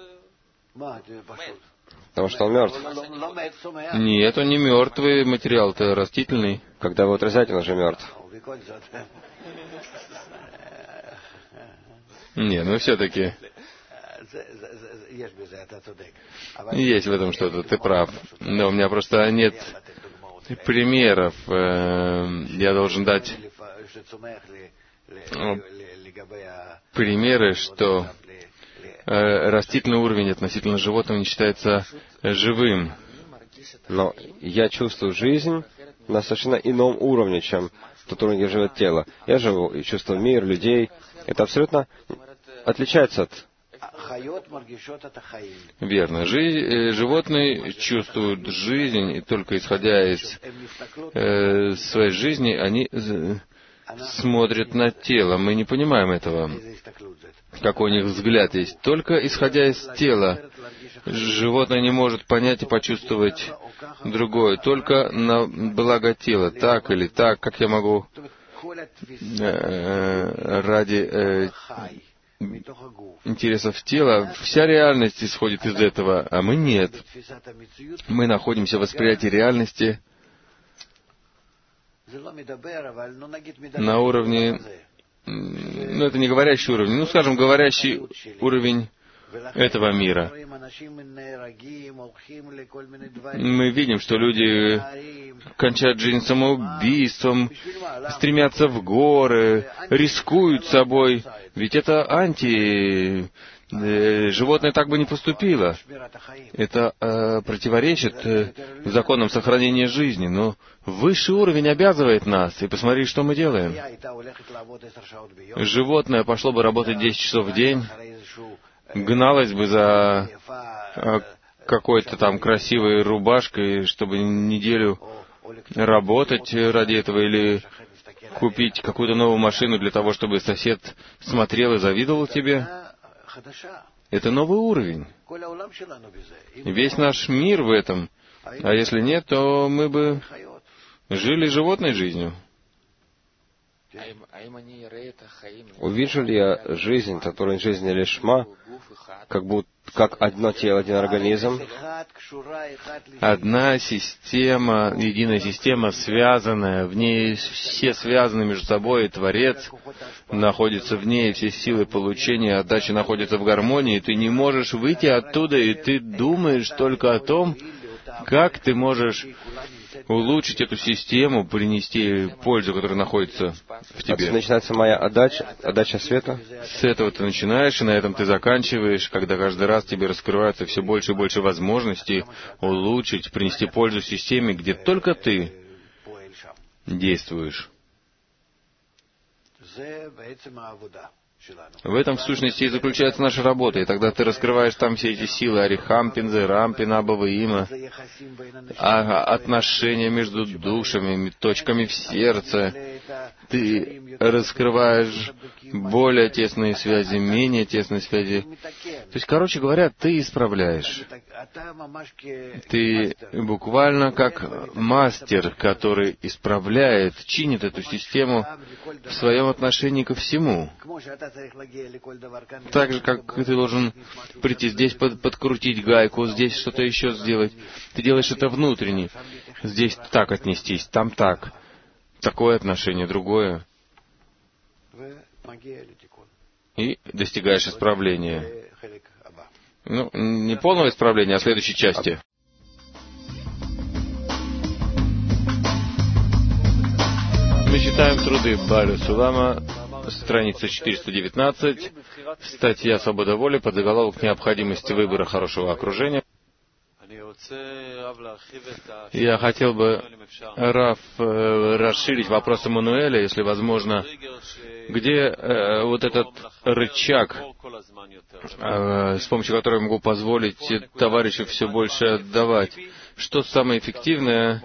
Потому что он мертв. Нет, он не мертвый, материал-то растительный. Когда вы отрезаете, он уже мертв. Не, ну все-таки есть в этом что-то, ты прав. Но у меня просто нет примеров. Я должен дать примеры, что растительный уровень относительно животного не считается живым. Но я чувствую жизнь на совершенно ином уровне, чем тот уровень, где живет тело. Я живу и чувствую мир, людей. Это абсолютно отличается от... Верно. Жизнь, животные чувствуют жизнь, и только исходя из э, своей жизни, они смотрят на тело. Мы не понимаем этого, какой у них взгляд есть. Только исходя из тела, животное не может понять и почувствовать другое. Только на благо тела, так или так, как я могу э, ради э, интересов тела. Вся реальность исходит из этого, а мы нет. Мы находимся в восприятии реальности на уровне, ну это не говорящий уровень, ну скажем, говорящий уровень этого мира. Мы видим, что люди кончают жизнь самоубийством, стремятся в горы, рискуют собой. Ведь это анти... Животное так бы не поступило. Это э, противоречит э, законам сохранения жизни. Но высший уровень обязывает нас. И посмотри, что мы делаем. Животное пошло бы работать десять часов в день, гналось бы за э, какой-то там красивой рубашкой, чтобы неделю работать ради этого, или купить какую-то новую машину для того, чтобы сосед смотрел и завидовал тебе. Это новый уровень. Весь наш мир в этом. А если нет, то мы бы жили животной жизнью. Увижу ли я жизнь, которая жизнь лишма, как будто как одно тело, один организм? Одна система, единая система, связанная, в ней все связаны между собой, и Творец находится в ней, все силы получения, отдачи находятся в гармонии, и ты не можешь выйти оттуда, и ты думаешь только о том, как ты можешь улучшить эту систему, принести пользу, которая находится в тебе. Отсюда начинается моя отдача, отдача света. С этого ты начинаешь, и на этом ты заканчиваешь, когда каждый раз тебе раскрываются все больше и больше возможностей улучшить, принести пользу системе, где только ты действуешь. В этом, в сущности, и заключается наша работа. И тогда ты раскрываешь там все эти силы Арихампин, Зерампин, Абаваима, а отношения между душами, точками в сердце. Ты раскрываешь более тесные связи, менее тесные связи. То есть, короче говоря, ты исправляешь. Ты буквально как мастер, который исправляет, чинит эту систему в своем отношении ко всему. Так же, как ты должен прийти здесь, под, подкрутить гайку, здесь что-то еще сделать. Ты делаешь это внутренне. Здесь так отнестись, там так. Такое отношение, другое. И достигаешь исправления. Ну, не полного исправления, а следующей части. Мы читаем труды Баля Сулама, страница четыреста девятнадцать, статья «Свобода воли» под заголовок «Необходимость выбора хорошего окружения». Я хотел бы, Раф, расширить вопрос Эммануэля, если возможно, где э, вот этот рычаг, э, с помощью которого я могу позволить товарищу все больше отдавать. Что самое эффективное,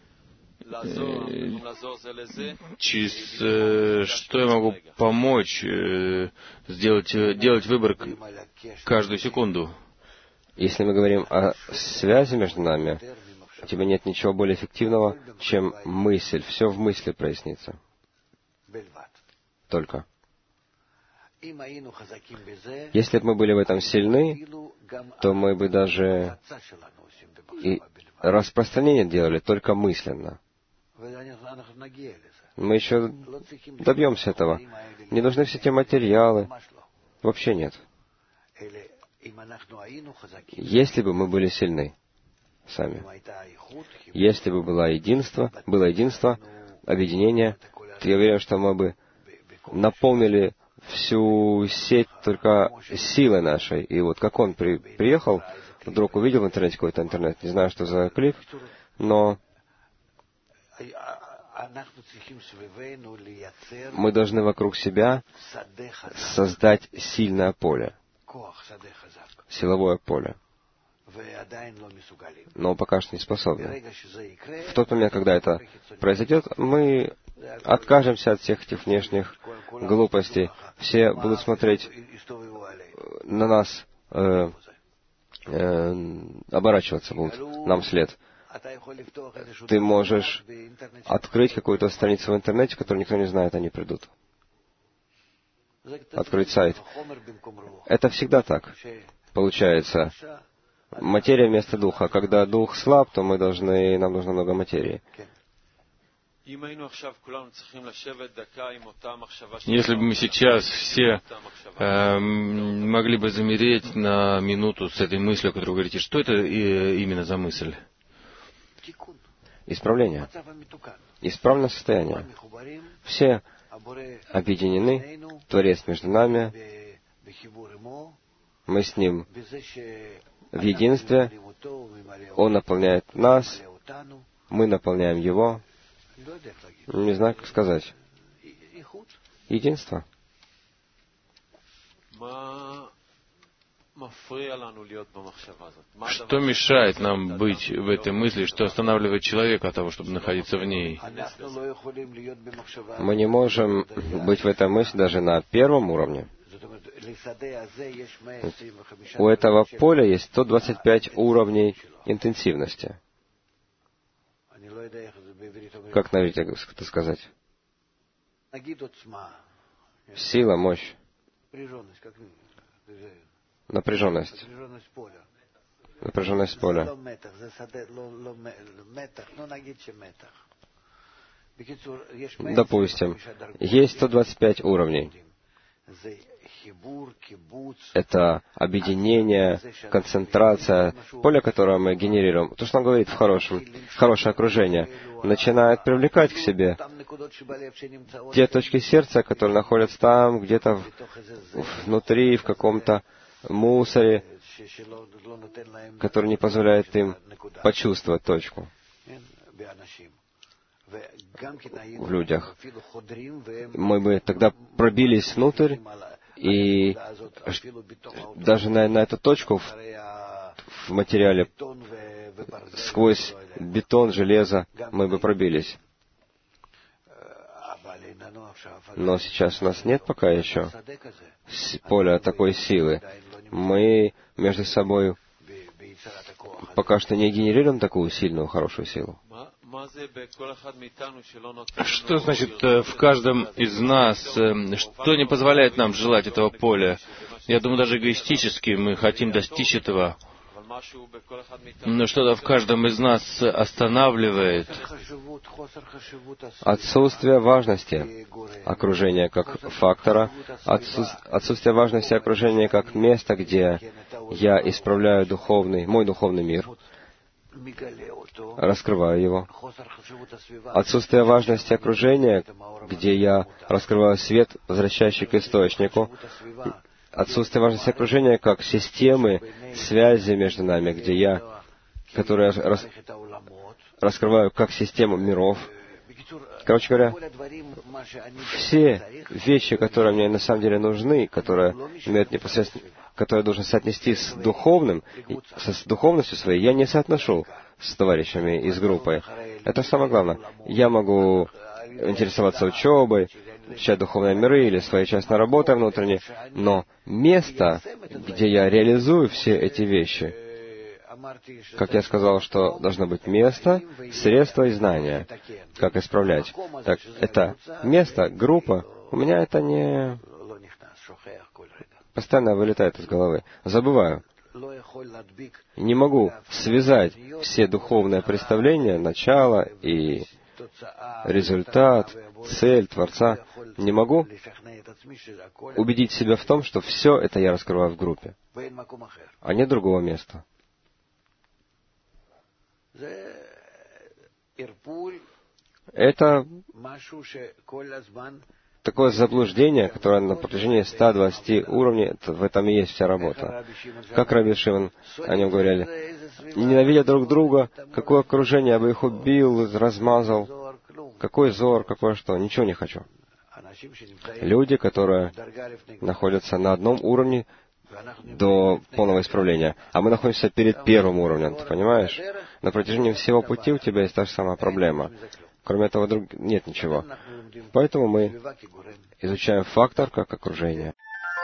э, через э, что я могу помочь э, сделать, делать выбор каждую секунду? Если мы говорим о связи между нами, у тебя нет ничего более эффективного, чем мысль. Все в мысли прояснится. Только. Если бы мы были в этом сильны, то мы бы даже и распространение делали только мысленно. Мы еще добьемся этого. Не нужны все те материалы. Вообще нет. Если бы мы были сильны сами, если бы было единство, было единство, объединение, то я уверен, что мы бы наполнили всю сеть только силой нашей. И вот как он при, приехал, вдруг увидел в интернете какой-то интернет, не знаю, что за клип, но мы должны вокруг себя создать сильное поле, силовое поле. Но пока что не способны. В тот момент, когда это произойдет, мы откажемся от всех этих внешних глупостей. Все будут смотреть на нас, э, э, оборачиваться будут нам вслед. Ты можешь открыть какую-то страницу в интернете, которую никто не знает, они придут. Открыть сайт. Это всегда так. Получается, материя вместо духа. Когда дух слаб, то мы должны, нам нужно много материи. Если бы мы сейчас все э, могли бы замереть на минуту с этой мыслью, о которой вы говорите, что это именно за мысль? Исправление. Исправленное состояние. Все объединены, Творец между нами, мы с Ним в единстве, Он наполняет нас, мы наполняем Его. Не знаю, как сказать. Единство. Что мешает нам быть в этой мысли, что останавливает человека от того, чтобы находиться в ней? Мы не можем быть в этой мысли даже на первом уровне. У этого поля есть сто двадцать пять уровней интенсивности. Как на иврите это сказать? Сила, мощь. Напряженность. Напряженность поля. Допустим, есть сто двадцать пять уровней. Это объединение, концентрация, поле, которое мы генерируем. То, что он говорит в хорошем, хорошее окружение, начинает привлекать к себе те точки сердца, которые находятся там, где-то внутри, в каком-то мусоре, который не позволяет им почувствовать точку в людях. Мы бы тогда пробились внутрь, и даже на, на эту точку в, в материале, сквозь бетон, железо, мы бы пробились. Но сейчас у нас нет пока еще поля такой силы. Мы между собой пока что не генерируем такую сильную, хорошую силу. Что значит в каждом из нас, что не позволяет нам желать этого поля? Я думаю, даже эгоистически мы хотим достичь этого. Но что-то в каждом из нас останавливает. Отсутствие важности окружения как фактора, отсутствие важности окружения как места, где я исправляю духовный, мой духовный мир, раскрываю его. Отсутствие важности окружения, где я раскрываю свет, возвращающий к источнику. Отсутствие важности окружения как системы связи между нами, где я, которые рас, раскрываю как систему миров. Короче говоря, все вещи, которые мне на самом деле нужны, которые имеют непосредственно, которые я должен соотнести с духовным, с духовностью своей, я не соотношу с товарищами из группы. Это самое главное. Я могу интересоваться учебой, изучать духовные миры или своей частной работой внутренней, но место, где я реализую все эти вещи, как я сказал, что должно быть место, средства и знания, как исправлять. Так, это место, группа, у меня это не... постоянно вылетает из головы. Забываю. Не могу связать все духовные представления, начало и результат, цель Творца. Не могу убедить себя в том, что все это я раскрываю в группе, а нет другого места. Это такое заблуждение, которое на протяжении ста двадцати уровней, в этом и есть вся работа. Как Раби Шимон о нем говорили, ненавидя друг друга, какое окружение, я бы их убил, размазал, какой зор, какое что, ничего не хочу. Люди, которые находятся на одном уровне до полного исправления, а мы находимся перед первым уровнем, ты понимаешь? На протяжении всего пути у тебя есть та же самая проблема. Кроме этого друг... нет ничего. Поэтому мы изучаем фактор как окружение.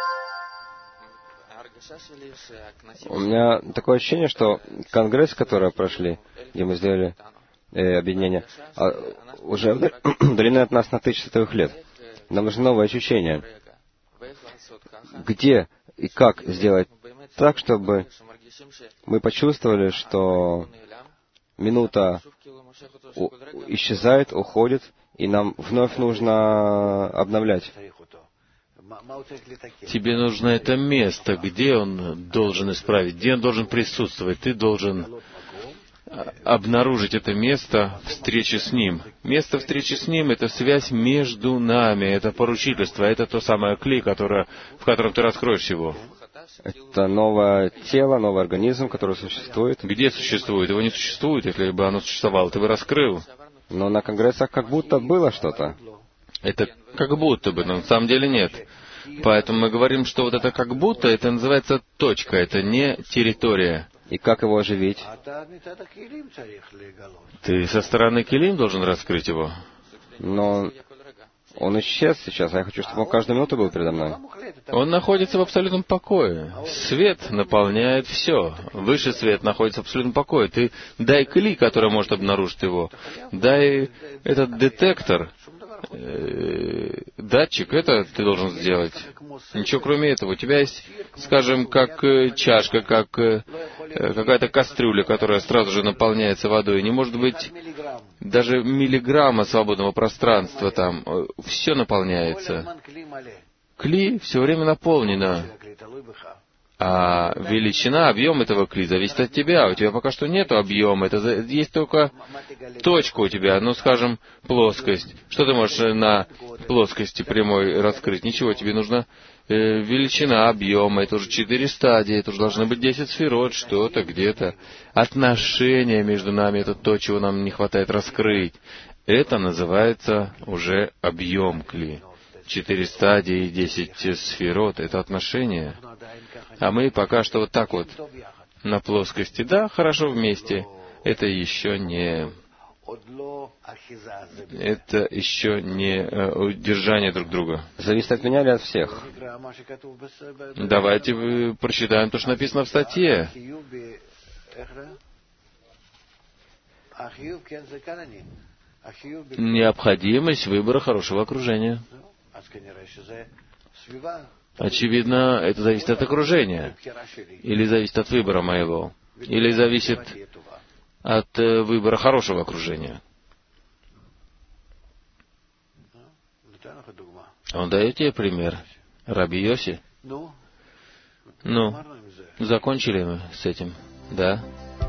У меня такое ощущение, что конгресс, который прошли, где мы сделали э, объединение, а, уже удалены от нас на тысячи световых лет. Нам нужны новые ощущения. Где и как сделать так, чтобы мы почувствовали, что минута у- исчезает, уходит, и нам вновь нужно обновлять. Тебе нужно это место, где он должен исправить, где он должен присутствовать. Ты должен обнаружить это место встречи с ним. Место встречи с ним — это связь между нами, это поручительство, это то самое кли, которое, в котором ты раскроешь его. Это новое тело, новый организм, который существует. Где существует? Его не существует. Если бы оно существовало, ты бы раскрыл. Но на конгрессах как будто было что-то. Это как будто бы, но на самом деле нет. Поэтому мы говорим, что вот это как будто, это называется точка, это не территория. И как его оживить? Ты со стороны Келим должен раскрыть его. Но он исчез сейчас, а я хочу, чтобы он каждую минуту был передо мной. Он находится в абсолютном покое. Свет наполняет все. Высший свет находится в абсолютном покое. Ты дай кли, который может обнаружить его. Дай этот детектор, э, датчик, это ты должен сделать. Ничего кроме этого. У тебя есть, скажем, как э, чашка, как э, какая-то кастрюля, которая сразу же наполняется водой. Не может быть даже миллиграмма свободного пространства там. Все наполняется. Кли все время наполнено. А величина, объем этого кли зависит от тебя. У тебя пока что нет объема. Это есть только точка у тебя, ну, скажем, плоскость. Что ты можешь на плоскости прямой раскрыть? Ничего, тебе нужна э, величина объема. Это уже четыре стадии, это уже должны быть десять сферот, что-то где-то. Отношения между нами — это то, чего нам не хватает раскрыть. Это называется уже объем кли. Четыре стадии, десять сферот — это отношения. А мы пока что вот так вот на плоскости. Да, хорошо вместе. Это еще не... Это еще не э, удержание друг друга. Зависит от меня или от всех? Давайте вы прочитаем то, что написано в статье. Необходимость выбора хорошего окружения. Очевидно, это зависит от окружения. Или зависит от выбора моего. Или зависит от э, выбора хорошего окружения. Он дает тебе пример. Раби Йоси. Ну, закончили мы с этим, да?